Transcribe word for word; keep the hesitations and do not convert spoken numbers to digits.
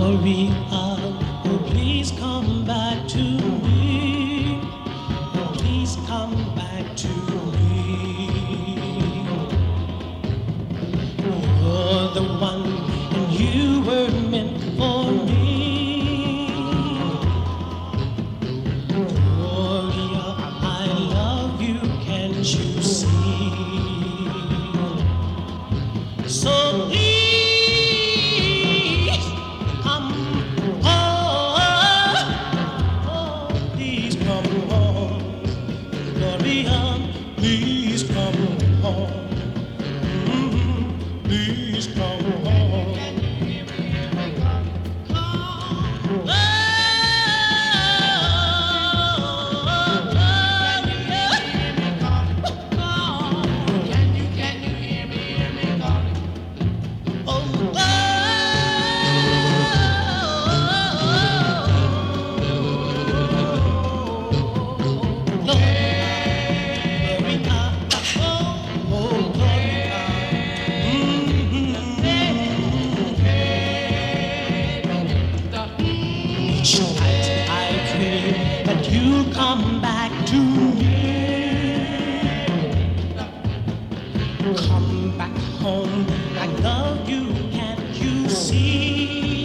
Gloria, oh please come back to me. Oh please come back to me. You're the one and you were meant for me. Gloria, I love you, can't you see? So please please come home. Mm-hmm. Please come home. Can you hear me? Hear me? Come, come. Oh, can you hear me? Come, come. Can you, can you hear me? Hear me? Come. Oh, oh. I pray that you come back to me. Come back home, I love you, can't you see?